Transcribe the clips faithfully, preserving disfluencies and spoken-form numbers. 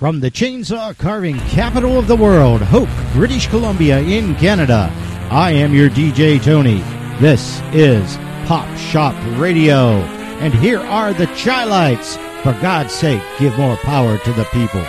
From the chainsaw carving capital of the world, Hope, British Columbia in Canada, I am your D J Tony. This is Pop Shop Radio. And here are the Chai Lights. For God's sake, give more power to the people.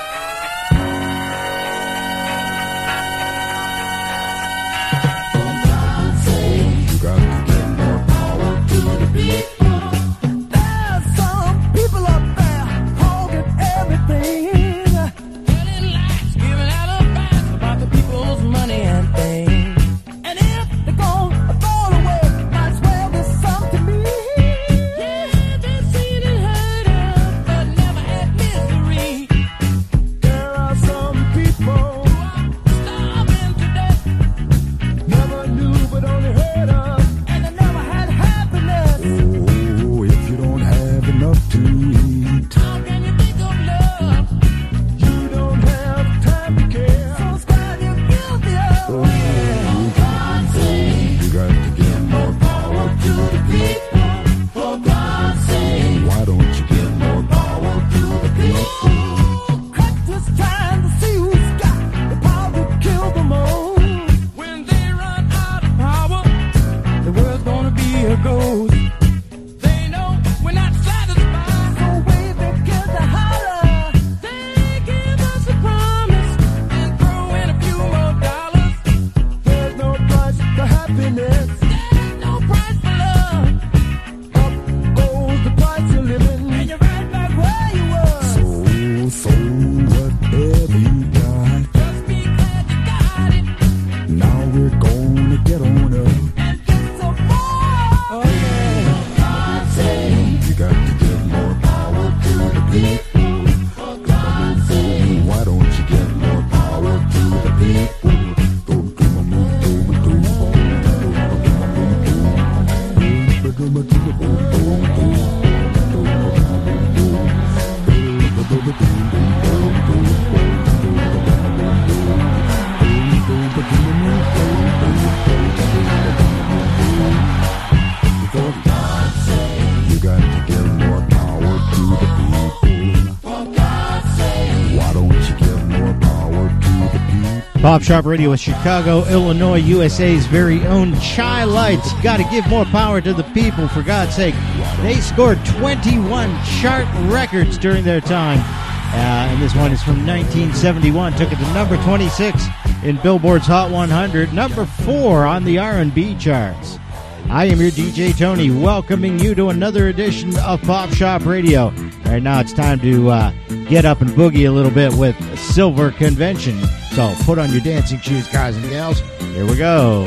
Pop Shop Radio with Chicago, Illinois, U S A's very own Chai Lights. Got to give more power to the people, for God's sake. They scored twenty-one chart records during their time. Uh, and this one is from nineteen seventy-one. Took it to number twenty-six in Billboard's Hot one hundred. Number four on the R and B charts. I am your D J Tony, welcoming you to another edition of Pop Shop Radio. Right now it's time to uh, get up and boogie a little bit with Silver Convention. So put on your dancing shoes, guys and gals. Here we go.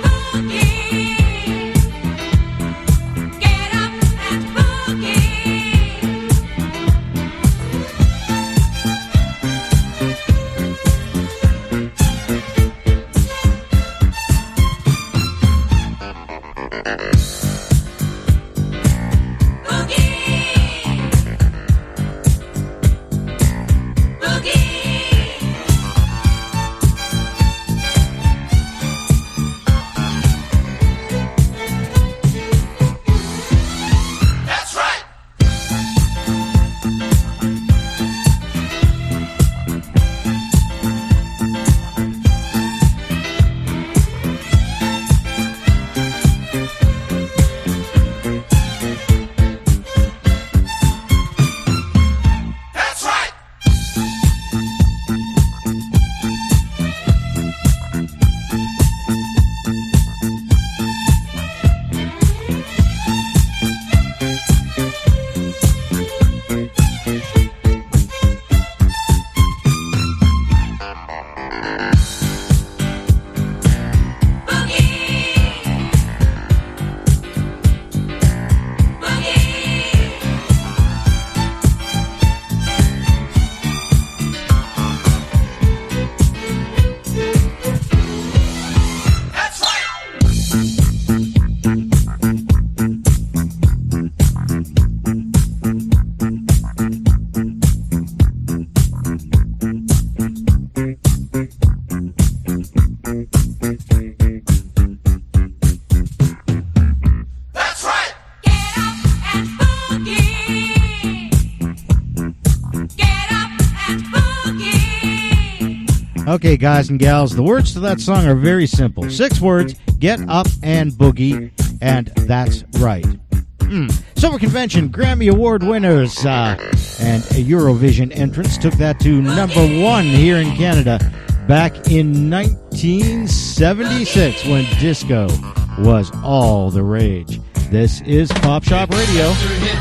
Get up and boogie. Okay, guys and gals, the words to that song are very simple. Six words, get up and boogie, and that's right. Mm. Summer Convention Grammy Award winners uh, and a Eurovision entrance took that to number one here in Canada back in nineteen seventy-six when disco was all the rage. This is Pop Shop Radio.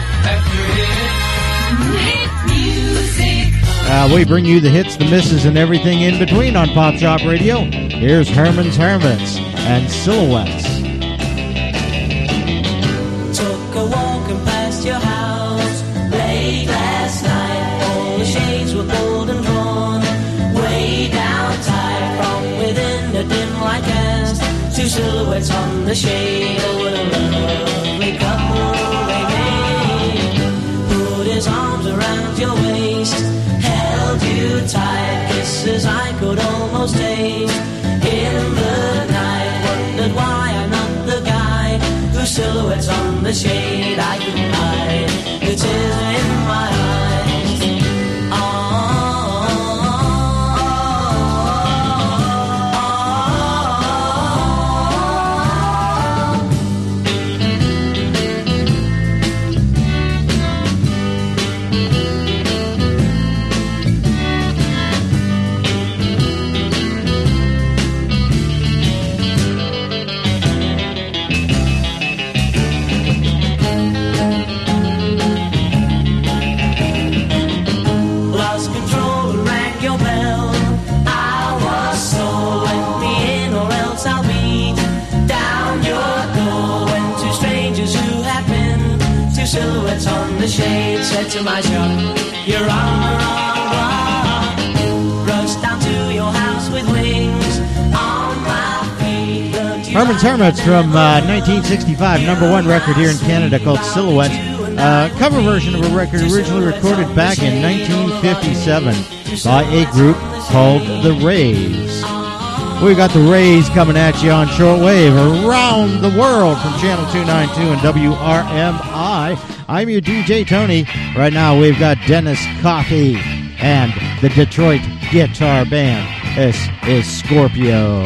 Uh, we bring you the hits, the misses, and everything in between on Pop Shop Radio. Here's Herman's Hermits and Silhouettes. Took a walk and past your house late last night. All the shades were pulled and drawn way down tight. From within the dim light cast two silhouettes on the shade. Oh, what a lovely couple they made. Put his arms around your waist, held you tight, kisses I could almost taste. In the night, wondered why I'm not the guy whose silhouettes on the shade I can hide. The tears in my eyes. Oh, silhouettes on the shade, said to my shop, you're on the wrong block. Rushed down to your house with wings on my feet. Herman's Hermits from uh, nineteen sixty-five, number one record here in Canada called Silhouette. Uh, cover version of a record originally recorded back in nineteen fifty-seven by a group called The Rays. We got the Rays coming at you on shortwave around the world from Channel two ninety-two and W R M I. I'm your D J Tony. Right now we've got Dennis Coffey and the Detroit Guitar Band. This is Scorpio.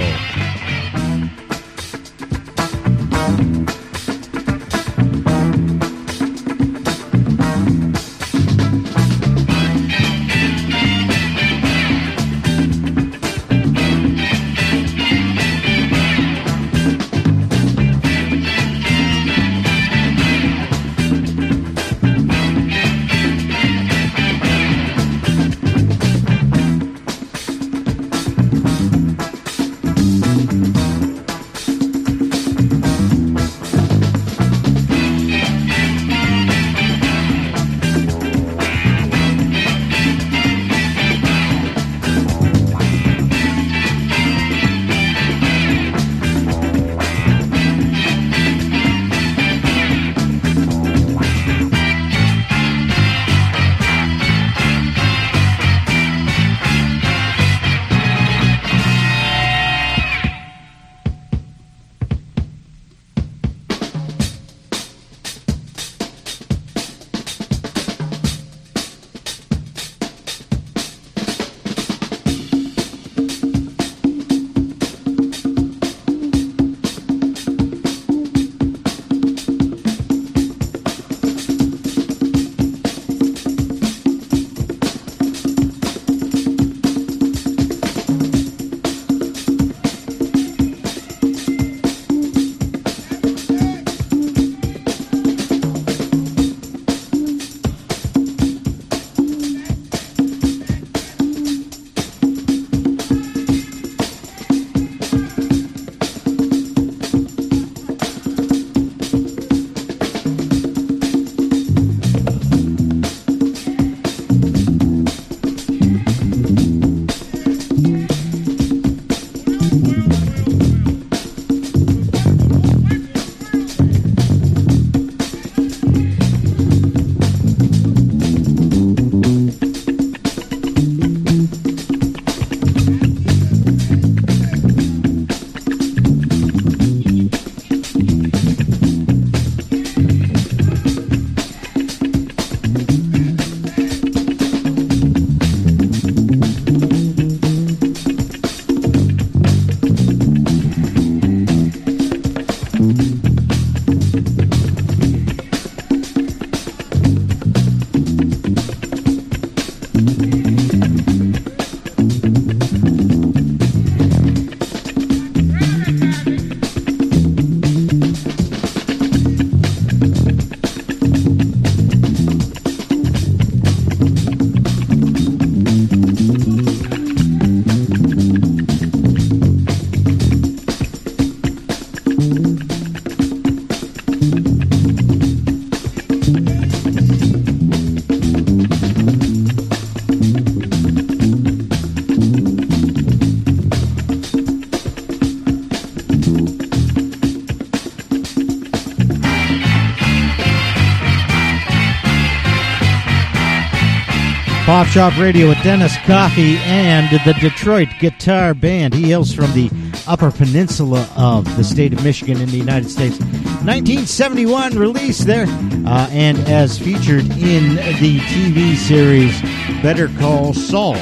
Pop Shop Radio with Dennis Coffey and the Detroit Guitar Band. He hails from the Upper Peninsula of the state of Michigan in the United States. nineteen seventy-one release there, uh, and as featured in the T V series Better Call Saul.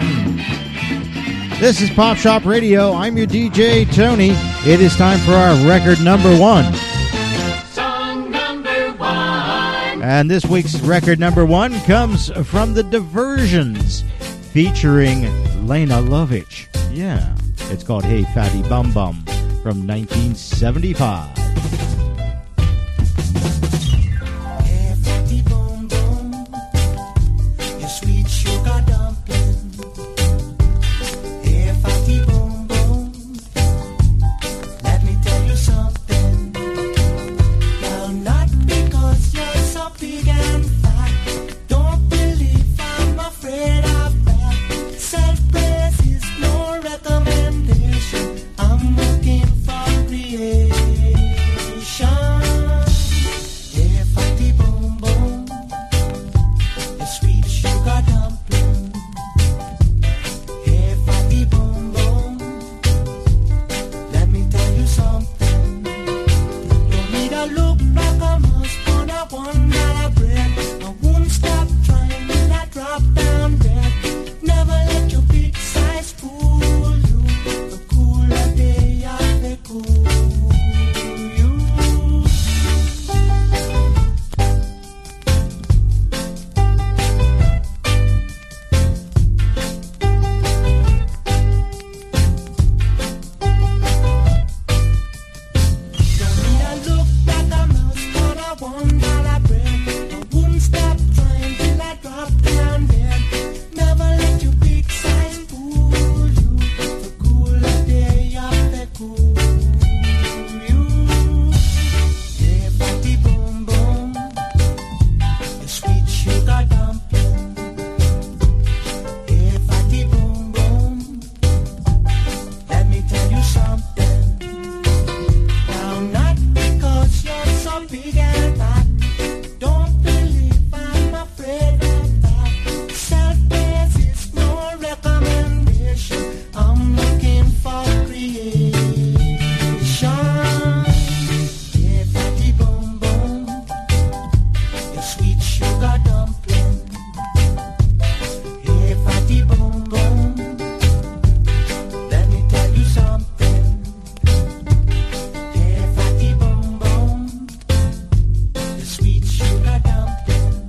This is Pop Shop Radio. I'm your D J, Tony. It is time for our record number one. And this week's record number one comes from the Diversions, featuring Lena Lovitch. Yeah, it's called Hey Fatty Bum Bum from nineteen seventy-five. Hey fatty bum bum, you sweet sugar dumpling. Hey fatty bum bum, let me tell you something. Now not because you're so big and fat, don't believe I'm afraid of that. Self-praise is no recommendation. I'm looking for creation. Hey fatty bum bum, you sweet sugar dumpling. Hey fatty bum bum, let me tell you something. Don't need a look like a mouse on a one dollar bread. I won't stop trying till I drop down dead. Never let your big size fool you. The cooler they are, they cool you. Don't need a look like a mouse on a one dollar bread. I won't stop trying till I drop down dead. Never let your big size fool you. The cooler they are, they cool you. Hey fatty bum bum, you sweet sugar dumpling. Hey fatty bum bum, let me tell you something. Now not because you're so big and fat, don't believe I'm afraid of that. Self-praise is no recommendation. I'm looking for creation. Hey fatty bum bum, you sweet sugar dumpling. Hey fatty bum bum, let me tell you something. Hey fatty bum bum, you sweet sugar dumpling.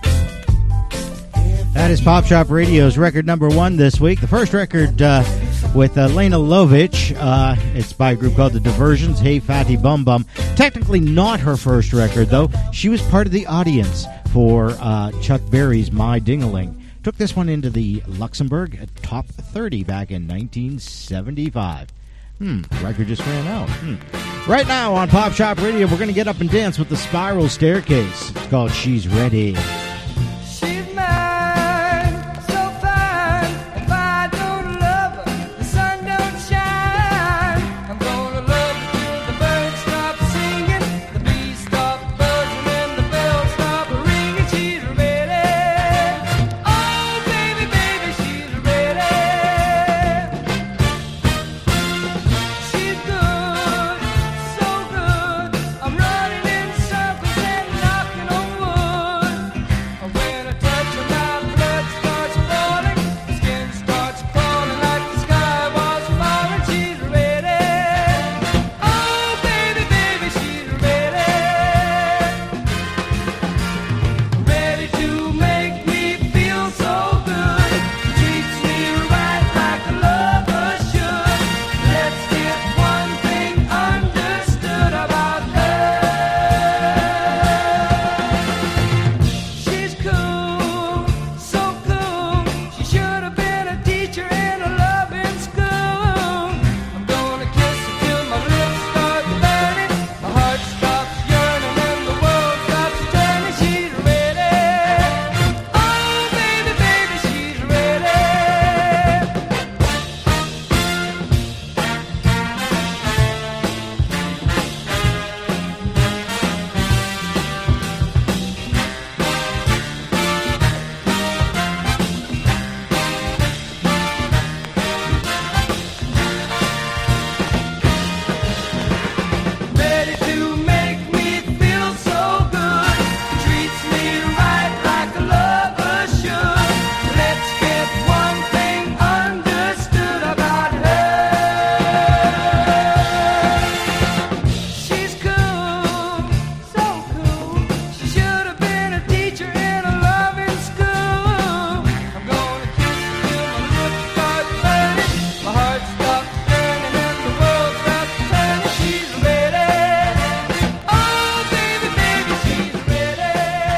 Hey That is Pop Shop Radio's record number one this week. The first record uh, with uh, Lena Lovitch. Uh, it's by a group called The Diversions, Hey Fatty Bum Bum. Technically not her first record, though. She was part of the audience for uh, Chuck Berry's My Ding-a-Ling. Took this one into the Luxembourg Top thirty back in nineteen seventy-five. Hmm, record just ran out. Hmm. Right now on Pop Shop Radio, we're going to get up and dance with the Spiral Staircase. It's called She's Ready. She's mine, so fine. If I don't love her, the sun don't shine. I'm gonna love her till the birds stop singing, the bees stop buzzing, and the bells stop ringing. She's ready. Oh, baby, baby, she's ready. She's good, so good. I'm running in circles and knocking on wood.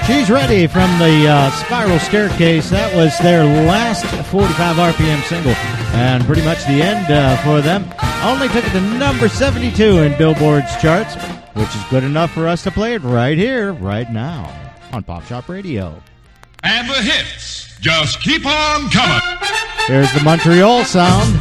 She's Ready from the uh, Spiral Staircase. That was their last forty-five R P M single, and pretty much the end uh, for them. Only took it to number seventy-two in Billboard's charts, which is good enough for us to play it right here, right now, on Pop Shop Radio. And the hits just keep on coming. Here's the Montreal sound.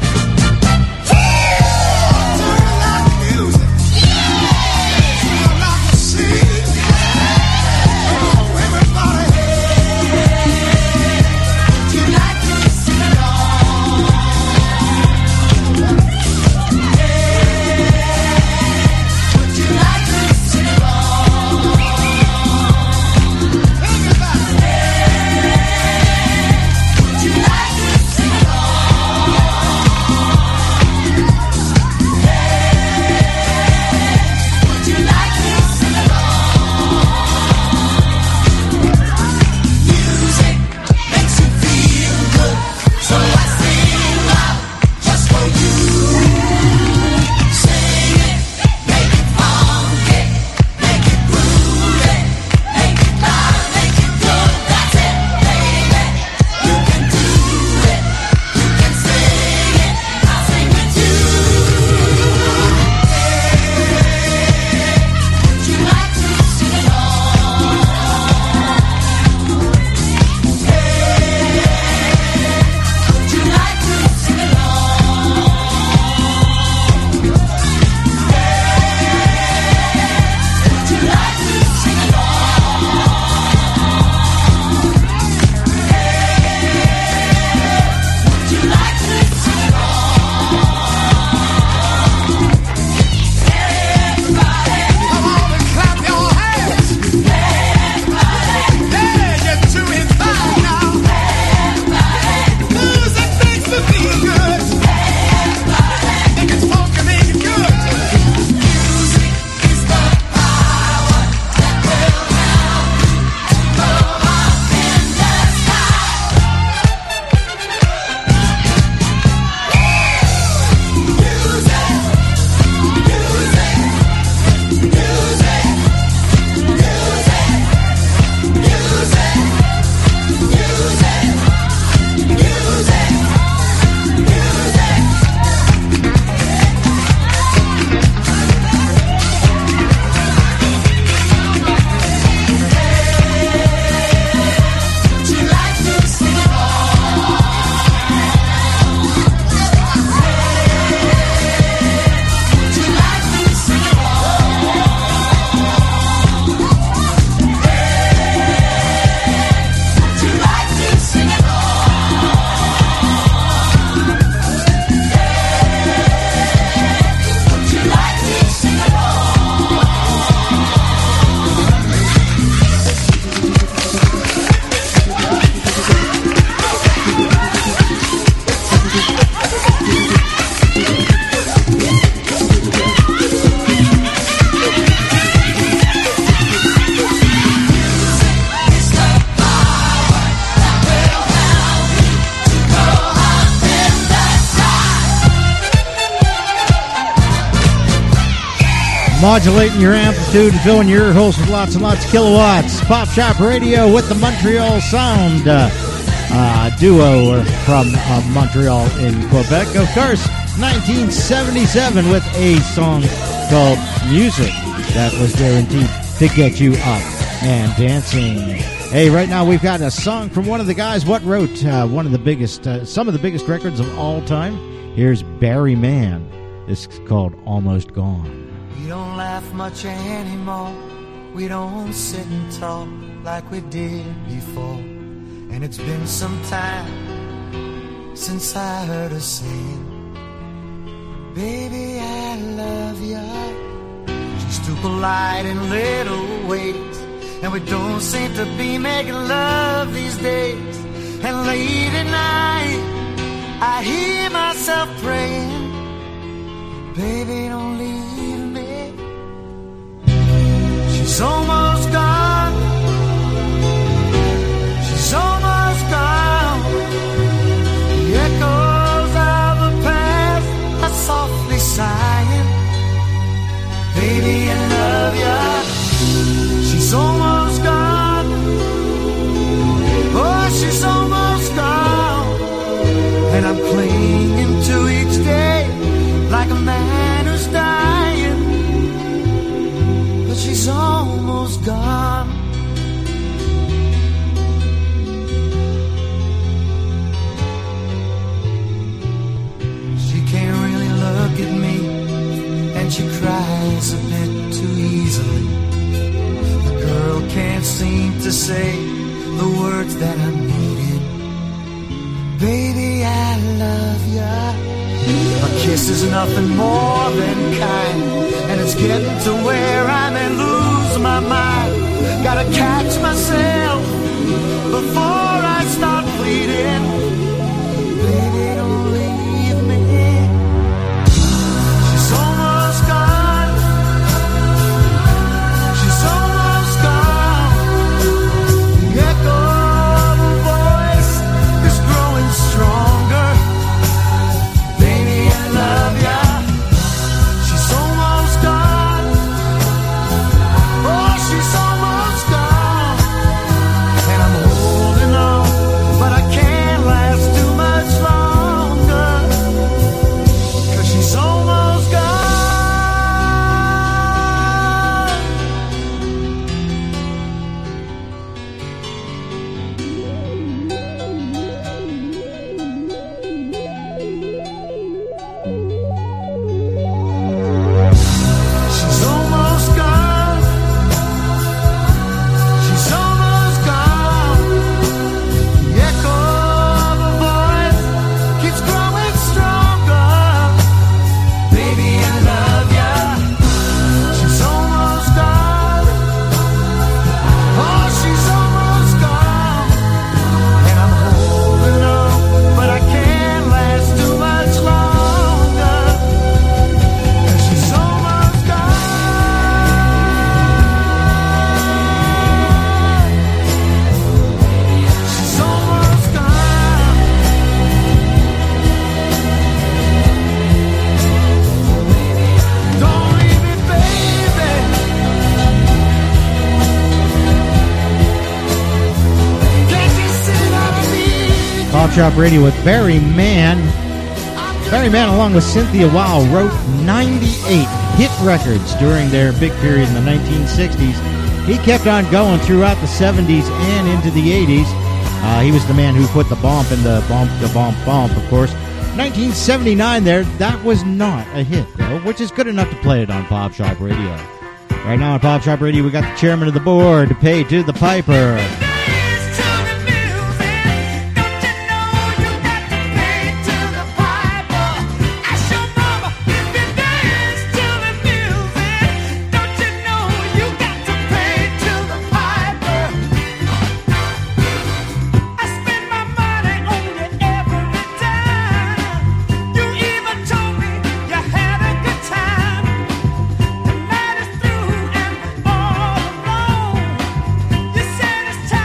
Modulating your amplitude and filling your ear holes with lots and lots of kilowatts. Pop Shop Radio with the Montreal Sound uh, uh, duo from uh, Montreal in Quebec. Of course, nineteen seventy-seven with a song called Music that was guaranteed to get you up and dancing. Hey, right now we've got a song from one of the guys what wrote uh, one of the biggest, uh, some of the biggest records of all time. Here's Barry Mann. This is called Almost Gone. We don't laugh much anymore. We don't sit and talk like we did before. And it's been some time since I heard her sing, baby, I love you. She's too polite in little ways, and we don't seem to be making love these days. And late at night I hear myself praying, baby, don't leave me. She's almost gone. She's almost gone. The echoes of the past are softly sighing, baby, I love ya. She's almost gone. lies a bit too easily. The girl can't seem to say the words that I'm needing. Baby, I love ya. A kiss is nothing more than kind, and it's getting to where I may lose my mind. Gotta catch myself before I start bleeding. Baby, don't leave me. She's almost gone. She's almost gone. The echo of her voice is growing stronger. Baby, I love ya. She's almost gone. Oh, she's almost gone. And I'm holding on, but I can't last too much longer. 'Cause she's almost gone. She's almost gone. She's almost gone. The echo of her voice keeps growing stronger. Baby, I love ya. She's almost gone. Oh, she's almost gone. And I'm holding on, but I can't last too much longer. 'Cause she's almost gone. She's almost gone. Don't leave me, baby. Can't you see that I need? Pop Shop Radio with Barry Mann. Barry Mann, along with Cynthia Weil, wrote ninety-eight hit records during their big period in the nineteen sixties. He kept on going throughout the seventies and into the eighties. Uh, he was the man who put the bump in the bump, the bump, bump, of course. nineteen seventy-nine there, that was not a hit, though, which is good enough to play it on Pop Shop Radio. Right now on Pop Shop Radio, we got the chairman of the board, Pay to the Piper. Dance to the music. Don't you know you got to pay to the piper? Ask your mama if you dance to the music. Don't you know you got to pay to the piper? I spend my money on you every time. You even told me you had a good time. The night is through and all alone. You said it's time.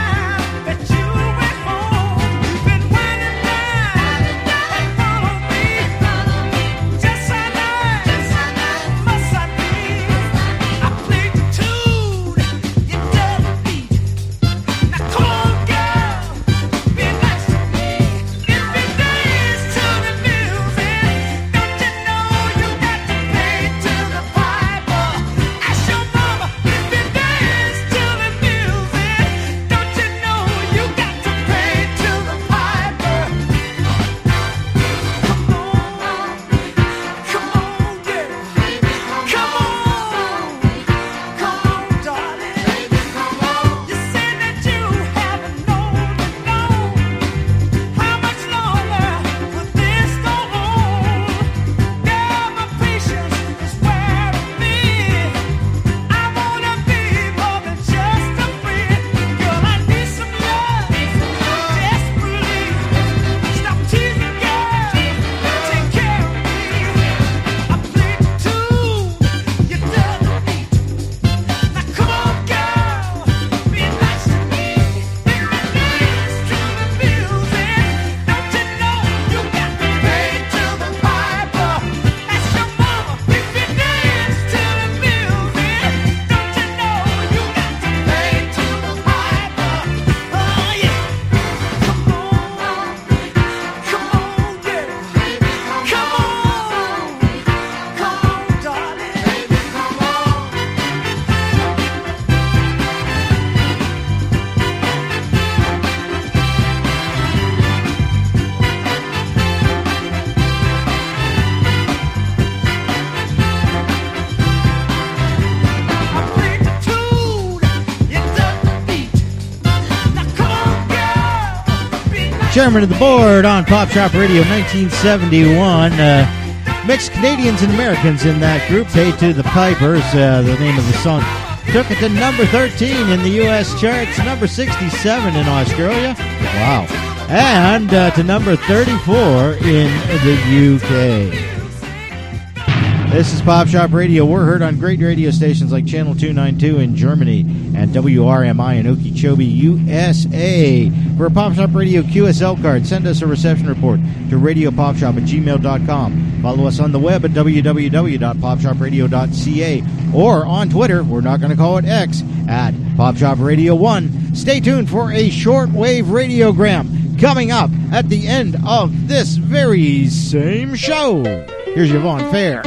Chairman of the board on Pop Shop Radio, nineteen seventy-one. Uh, mixed Canadians and Americans in that group. Paid to the Pipers, uh, the name of the song. Took it to number thirteen in the U S charts, number sixty-seven in Australia. Wow. And uh, to number thirty-four in the U K. This is Pop Shop Radio. We're heard on great radio stations like Channel two ninety-two in Germany and W R M I in Okeechobee, U S A. For a Pop Shop Radio Q S L card, send us a reception report to radio pop shop at gmail dot com. Follow us on the web at w w w dot pop shop radio dot c a or on Twitter, we're not going to call it X, at Pop Shop Radio one. Stay tuned for a shortwave radiogram coming up at the end of this very same show. Here's Yvonne Fair.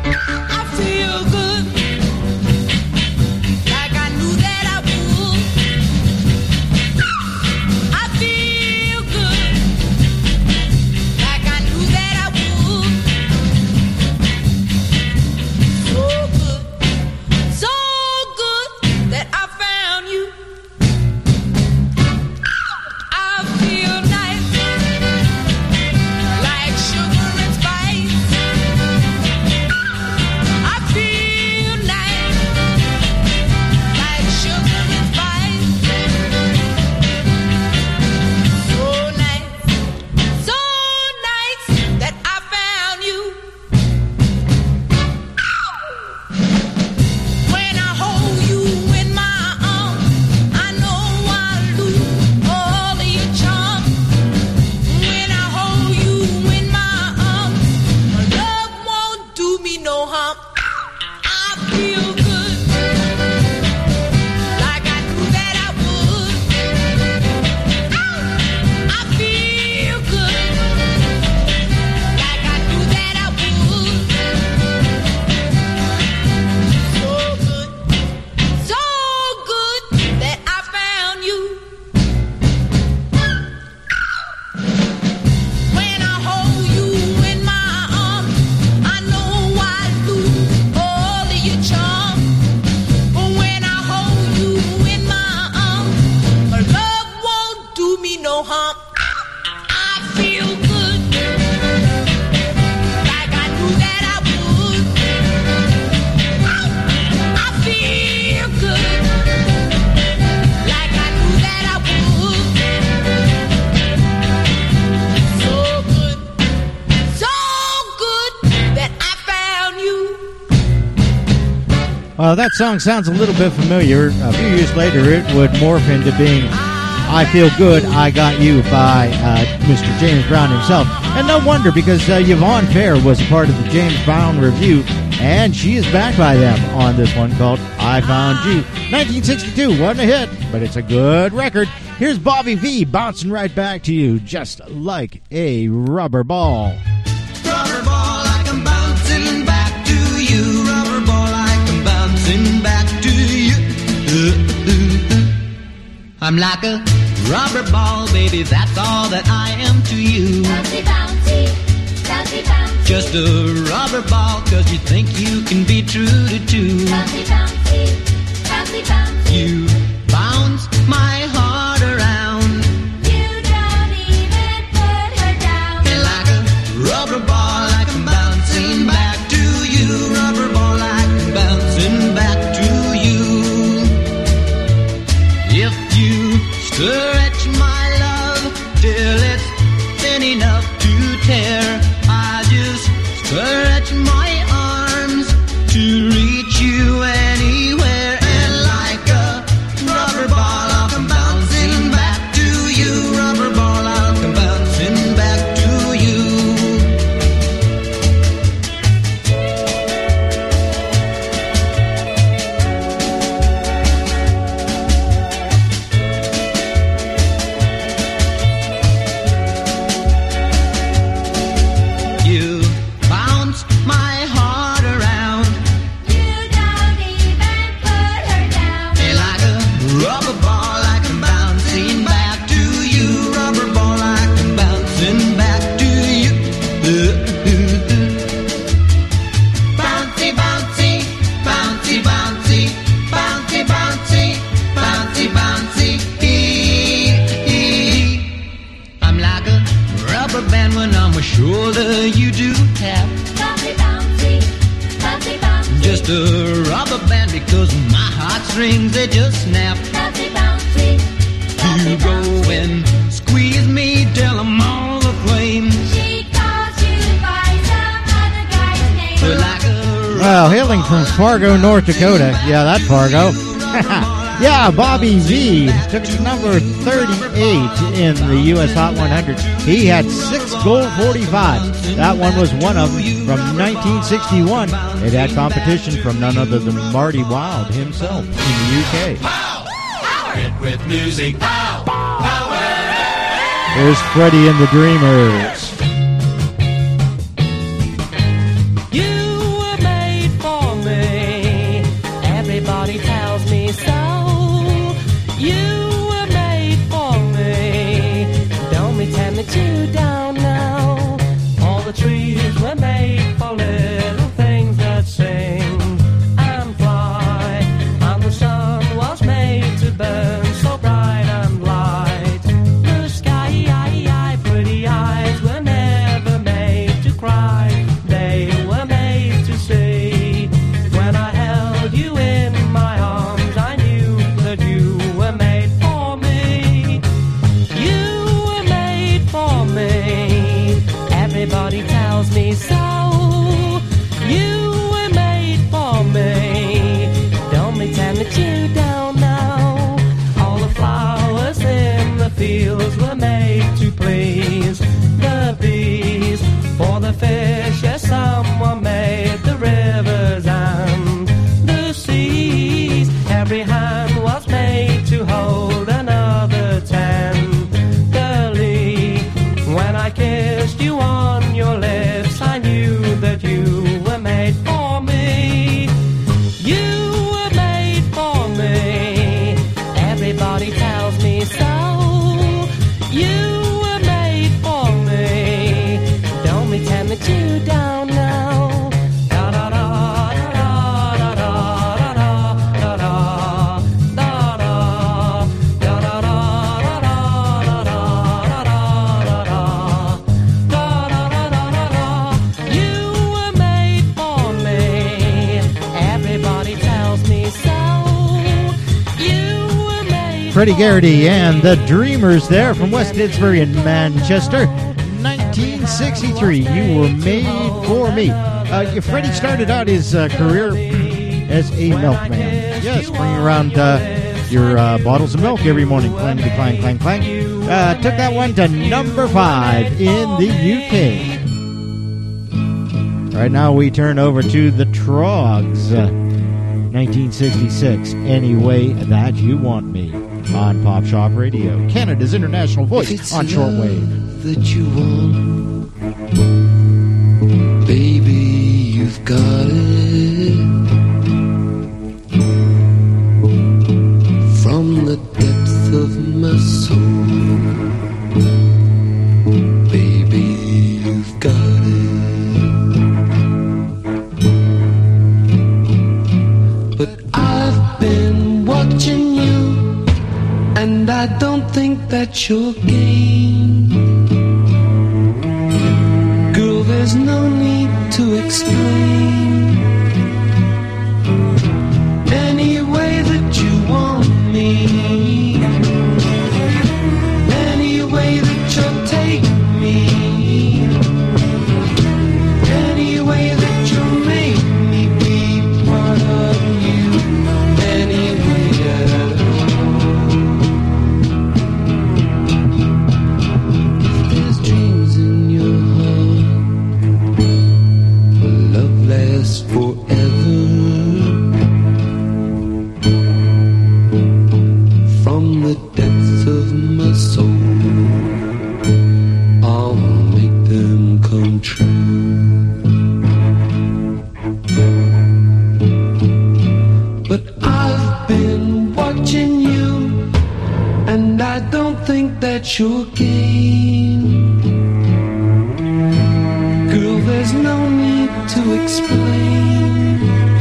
Uh, that song sounds a little bit familiar. A few years later, it would morph into being I Feel Good, I Got You by uh, Mister James Brown himself. And no wonder, because uh, Yvonne Fair was a part of the James Brown Review, and she is backed by them on this one called I Found You. nineteen sixty-two, wasn't a hit, but it's a good record. Here's Bobby V bouncing right back to you, just like a rubber ball. Rubber ball, like I'm bouncing back to you. Rubber ball, like I'm bouncing back to you. Uh, uh, uh. I'm like a rubber ball, baby, that's all that I am to you. Bouncy, bouncy, bouncy, bouncy. Just a rubber ball, cause you think you can be true to two. Bouncy, bouncy, bouncy, bouncy. You bounce my heart around. You don't even put her down. And like a rubber ball, like I'm bouncing back to you. Rubber ball, like I'm bouncing back to you. If you stretch my love till it's thin enough to tear, I just stretch my arms to reach you anywhere. And like a rubber ball, I'll come bouncing back to you. Rubber ball, I'll come bouncing back to you. You bounce my shoulder you do tap. Bouncy, bouncy, bouncy, bouncy. Just a rubber band because my heartstrings they just snap. Bouncy, bouncy, bouncy, You go and squeeze me till I'm all aflame. She calls you by some other guy's name. Like a Well, hailing from Fargo, North Dakota. Yeah, that Fargo. Yeah, Bobby V took number thirty-eight in the U S Hot one hundred. He had six gold forty-fives. That one was one of them from nineteen sixty-one. It had competition from none other than Marty Wilde himself in the U K. Hit with music. Pow! Power! Here's Freddie and the Dreamers. You were made for me. Everybody tells me so. You were made for me. Don't pretend that you don't know. All the trees were made for little things that sing and fly. And the sun was made to burn so bright and light. The sky, pretty eyes were never made to cry. They were made to see. When I held you in my arms, I knew that you were made for me. You were made for me. Everybody tells me so. You were made for me. Don't pretend that you don't know. All the flowers in the fields were made to please the bees. For the fish, yes, some were made the rivers and the seas. Every hand was made to hold another tenderly. When I kissed you on your lips, I knew that you were made for me. You were made for me. Everybody tells me so. You were made for me. Don't pretend that you don't know. Da da da da da da da da da da da da da da da. You were made for me. Everybody tells me so. You were made. Freddie Garrity and the Dreamers there from West Didsbury in Manchester. nineteen sixty-three, You Were Made For Me. Uh, Freddie started out his uh, career as a milkman. Yes, bringing around uh, your uh, bottles of milk every morning. Clang, clang, clang, clang. Uh, took that one to number five in the U K. Right now we turn over to the Trogs. Uh, nineteen sixty-six, Any Way That You Want Me on Pop Shop Radio. Canada's international voice on shortwave. That you want, baby, you've got it. From the depth of my soul, baby, you've got it. But I've been watching you, and I don't think that you're game. There's no need to explain. Any way that you want me, any way that you'll take me, any way that you'll make me be part of you, any way at all. If there's dreams in your heart, lasts forever. From the depths of my soul, I'll make them come true. But I've been watching you, and I don't think that you're game. Girl, there's no need to explain.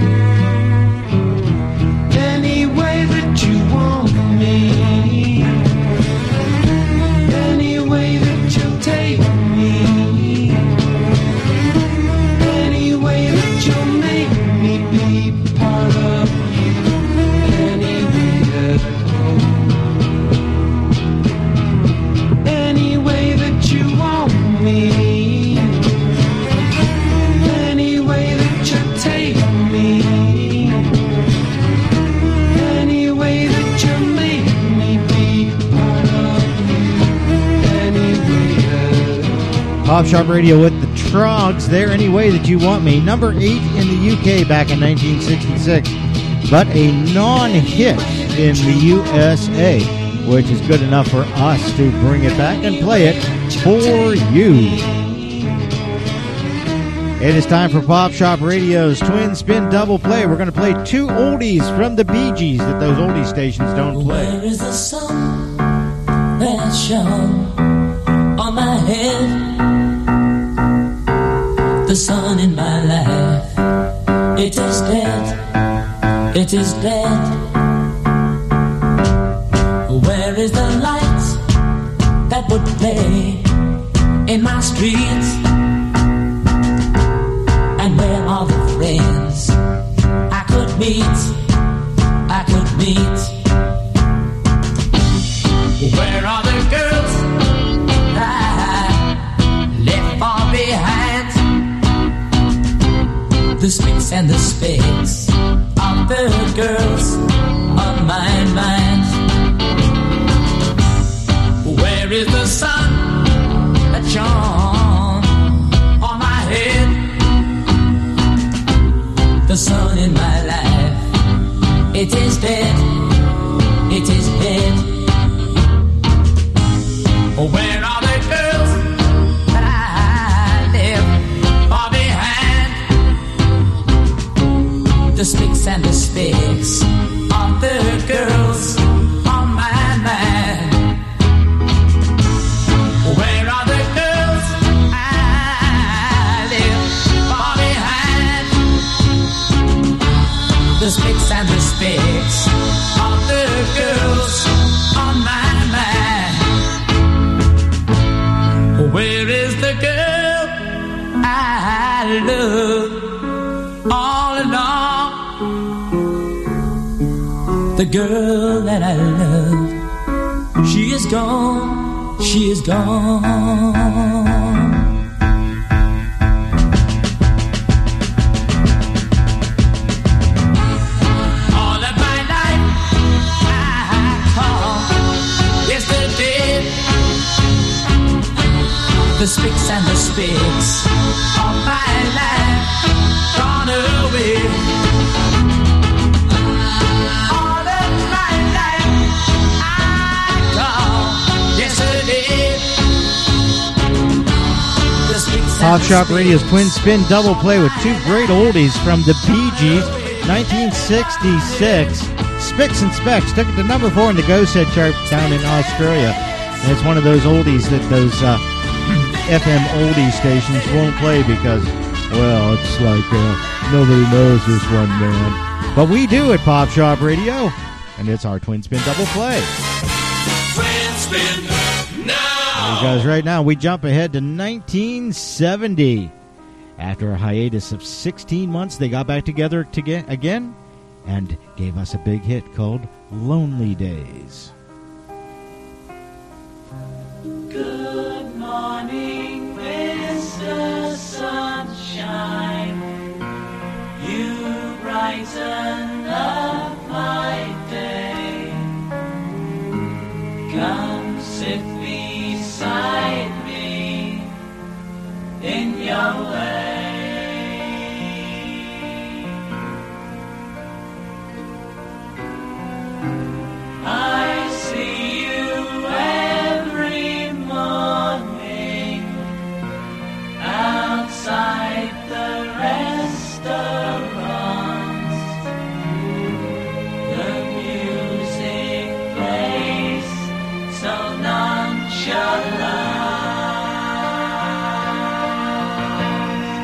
Any way that you want me, any way that you'll take me, Pop Shop Radio with the Trogs, There Any Way That You Want Me. Number eight in the U K back in nineteen sixty-six, but a non-hit in the U S A, which is good enough for us to bring it back and play it for you. It is time for Pop Shop Radio's Twin Spin Double Play. We're going to play two oldies from the Bee Gees that those oldie stations don't play. Where is the sun that shone on my head? The sun in my life, it is dead, it is dead. Where is the light that would play in my streets? And where are the friends I could meet, I could meet? Where are the girls I left far behind? The spicks and the specks of the girls on my mind. Where is the sun that shone on my head? The sun in my life, it is dead, it is dead. Where are the girls that I left far behind? The spicks and the specks of the girls on my mind. Where are the girls I left far behind? The spicks and the specks of the girls on my mind. Where is the girl I love all along? The girl that I love, she is gone, she is gone. The spicks and the spicks of my life gone away. All of my life I call yesterday. The spicks Pop and Shop the Radio's spicks Twin Spin Double Play with two great oldies from the Bee Gees, nineteen sixty-six. Spicks and Specks took it to number four in the Go Set chart down in Australia. And it's one of those oldies that those uh, F M oldie stations won't play because, well, it's like uh, nobody knows this one, man. But we do at Pop Shop Radio, and it's our Twin Spin Double Play. Twin Spin now! Because right now we jump ahead to nineteen seventy. After a hiatus of sixteen months, they got back together to get, again and gave us a big hit called Lonely Days. Good morning, Mister Sunshine. You brighten up my day. Come sit beside me in your way. I see you every morning outside the restaurants. The music plays so nonchalant.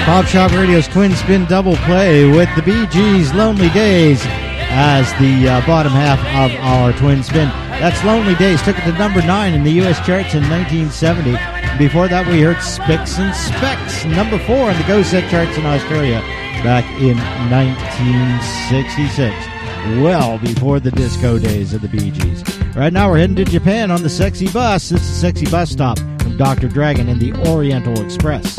Pop Shop Radio's Twin Spin Double Play with the Bee Gees' Lonely Days as the uh, bottom half of our Twin Spin. That's Lonely Days. Took it to number nine in the U S charts in nineteen seventy. Before that, we heard Spicks and Specks, number four in the Go Set charts in Australia back in nineteen sixty-six. Well before the disco days of the Bee Gees. Right now, we're heading to Japan on the Sexy Bus. This is Sexy Bus Stop from Doctor Dragon and the Oriental Express.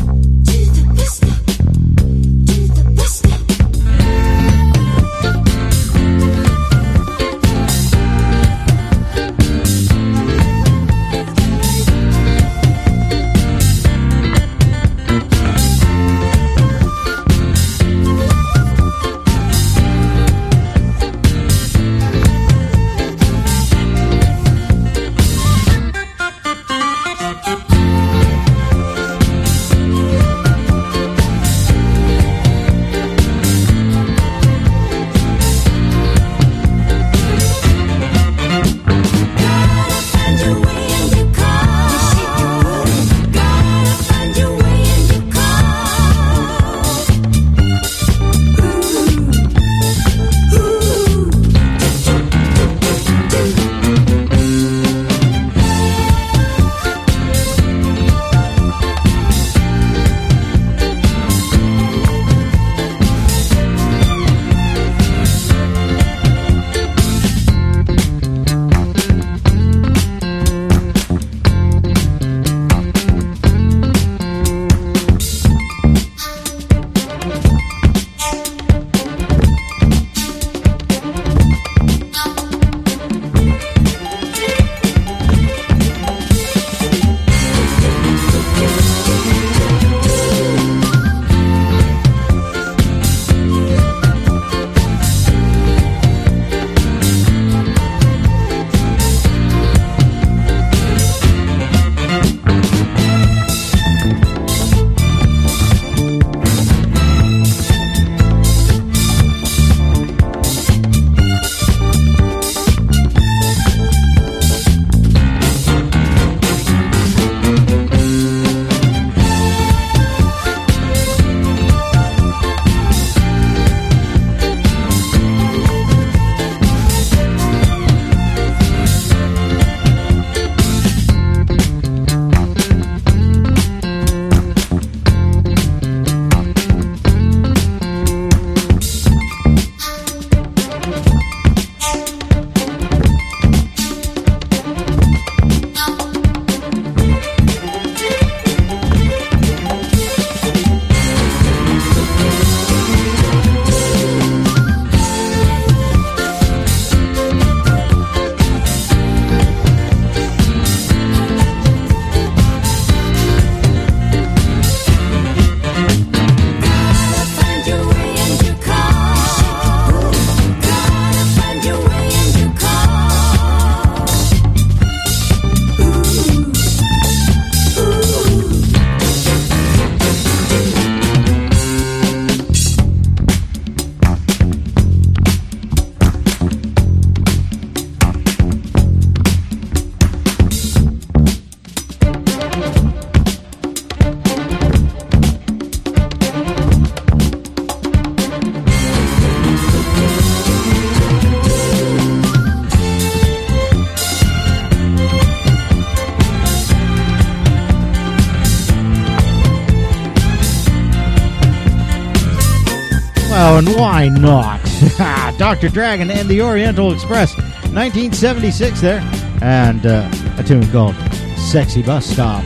And why not? Doctor Dragon and the Oriental Express, nineteen seventy-six there, and uh, a tune called Sexy Bus Stop.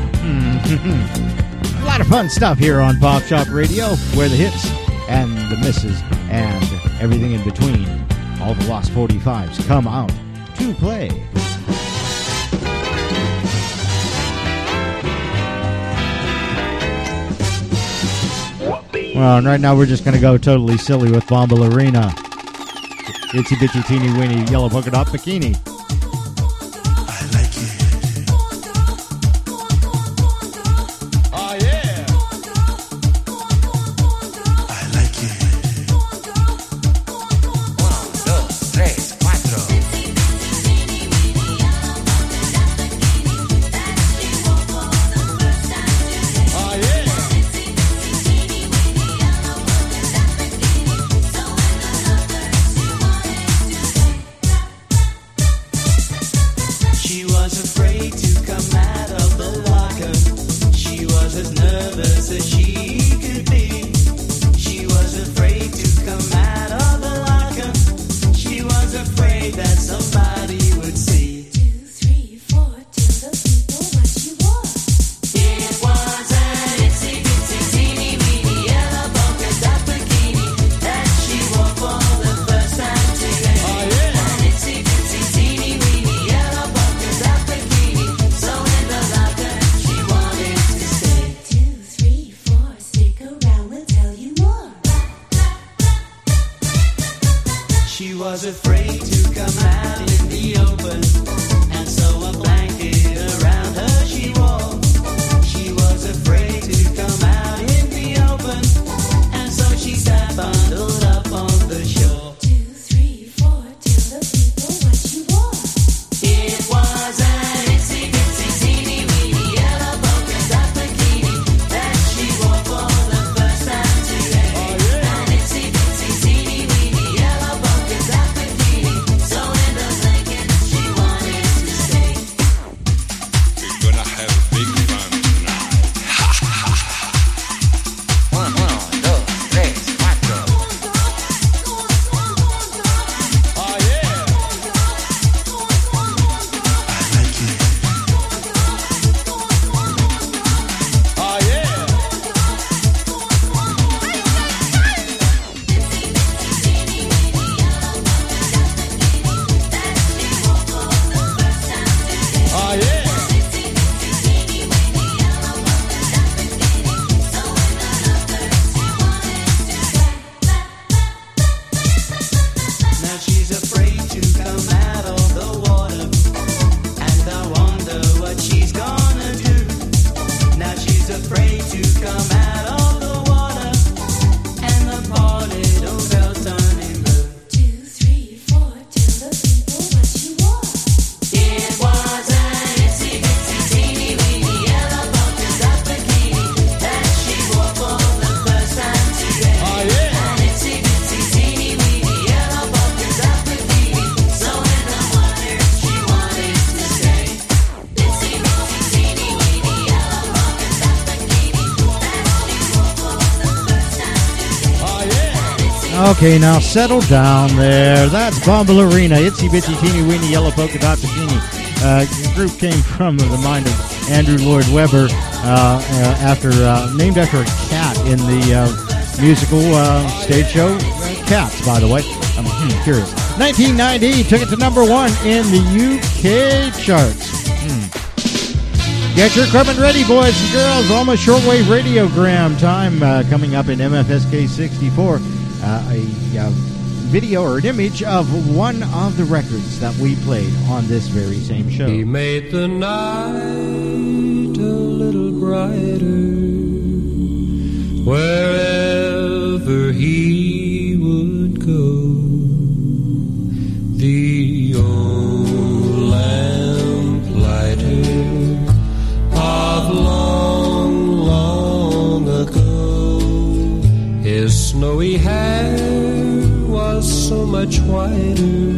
A lot of fun stuff here on Pop Shop Radio, where the hits and the misses and everything in between, all the Lost forty-fives come out to play. Well, and right now we're just going to go totally silly with Bombalurina. Itsy Bitsy Teeny Weeny Yellow Polka Dot Bikini. nervous as she could be. She was afraid to come out of the locker. She was afraid that somebody would see. Two, three, four, tell the people what she wore. It was an itsy bitsy teeny weeny yellow polka dot bikini that she wore for the first time today. Oh, yeah. An itsy bitsy teeny weeny yellow polka dot bikini, so in the locker she wanted to stay. Two, three, four, stick around, we'll tell you more. She was afraid to come out in the open, and so a blanket around her she wore. She was afraid to come out in the open, and so she sat bundled up on the shore. Two, three, four, tell the people what she wore. It was an itsy bitsy teeny weeny yellow polka dot bikini that she wore for the first time today. Oh, yeah. An itsy bitsy teeny weeny yellow polka dot bikini, so in the blanket she wanted to stay. We're gonna have a big fun tonight. One, one, dos, tres, cuatro. Oh, yeah. Oh, yeah. Oh, yeah. Now she's afraid to come out of the water, and I wonder what she's gonna do. Now she's afraid to come out of the water, and the party don't feel turning blue. Two, three, four, tell the people what she wore. It was an itsy bitsy teeny weeny yellow polka dot bikini that she wore for the first time today. Oh, yeah. An itsy bitsy teeny weeny yellow polka dot bikini, so in the water she wanted to stay. Itsy bitsy teeny weeny yellow polka dot bikini that she wore for the first time today. Oh, yeah. Okay, now settle down there. That's Bombalurina, Itsy Bitsy Teeny Weeny Yellow Polka Dot Bikini. Uh, the group came from the mind of Andrew Lloyd Webber, uh, uh, after uh, named after a cat in the uh, musical uh, stage show uh, Cats, by the way. I'm hmm, curious. nineteen ninety took it to number one in the U K charts. Hmm. Get your equipment ready, boys and girls. Almost shortwave radiogram time uh, coming up in M F S K sixty-four. Uh, a uh, video or an image of one of the records that we played on this very same show. He made the night a little brighter wherever he would go. The old lamplighter of long, long ago. His snowy hair was so much whiter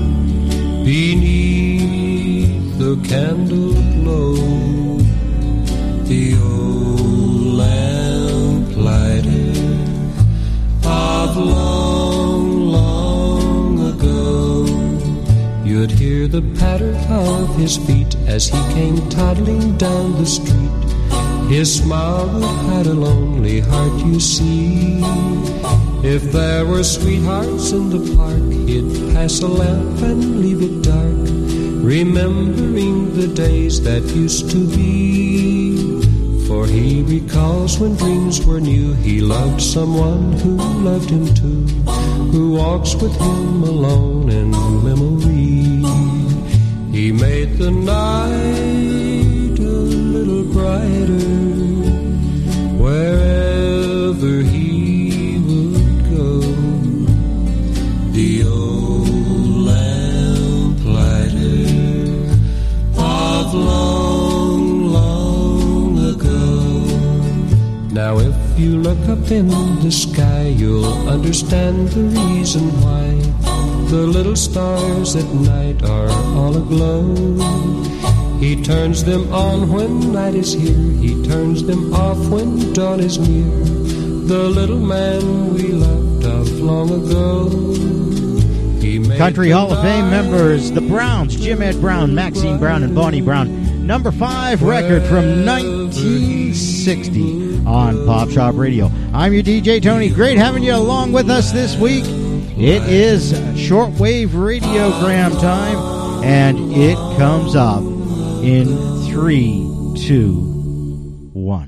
beneath the candle glow. The old lamplighter of long, long ago. You'd hear the patter of his feet as he came toddling down the street. His smile would hide a lonely heart, you see. If there were sweethearts in the park, he'd pass a lamp and leave it dark, remembering the days that used to be. For he recalls when dreams were new, he loved someone who loved him too, who walks with him alone in memory. He made the night a little brighter wherever he would go. The old lamplighter of long, long ago. Now if you look up in the sky, you'll understand the reason why the little stars at night are all aglow. He turns them on when night is here. He turns them off when dawn is near. The little man we loved of long ago. He made Country the Hall of Fame night members, the Browns, Jim Ed Brown, Maxine Brown, and Bonnie Brown. Number five record from nineteen sixty on Pop Shop Radio. I'm your D J, Tony. Great having you along with us this week. It is shortwave radiogram time, and it comes up in three, two, one.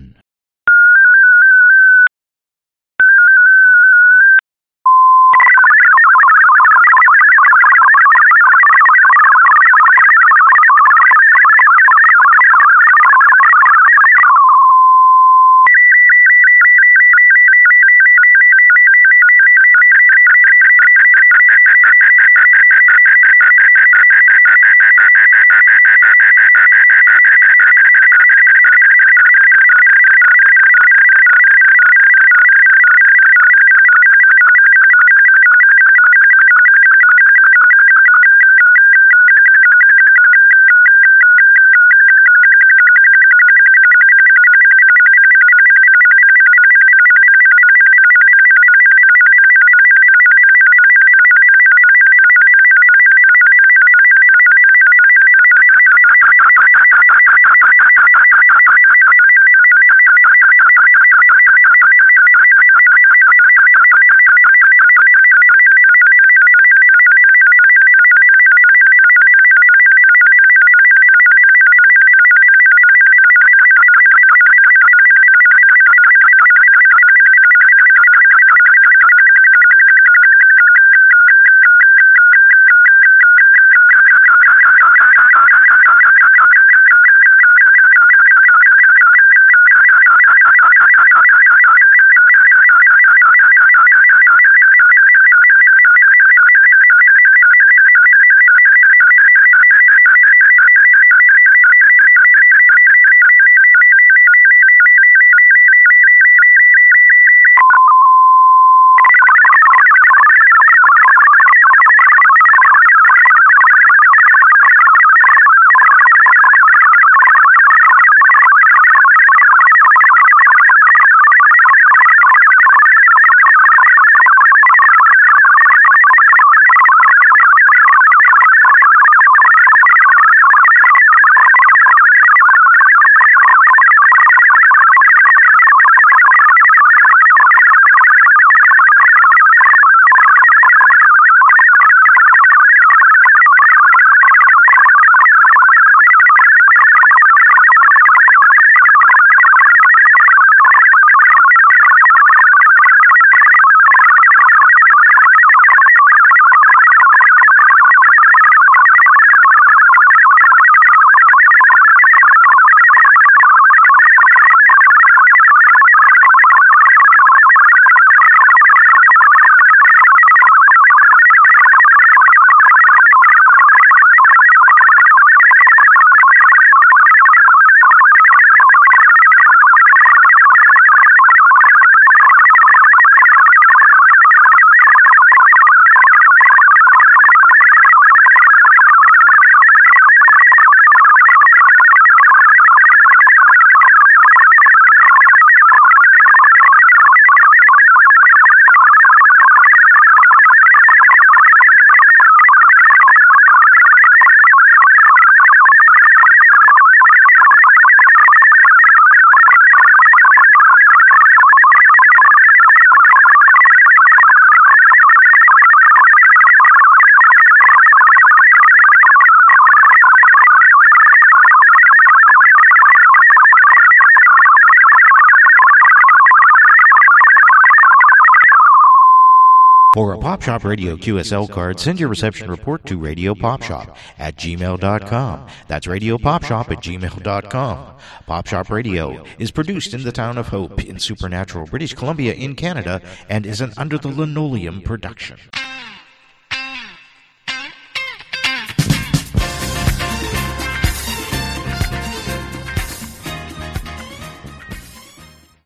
For a Pop Shop Radio Q S L card, send your reception report to Radio Pop Shop at gmail dot com. That's Radio Pop Shop at gmail dot com. Pop Shop Radio is produced in the town of Hope in Supernatural, British Columbia in Canada, and is an Under the Linoleum production.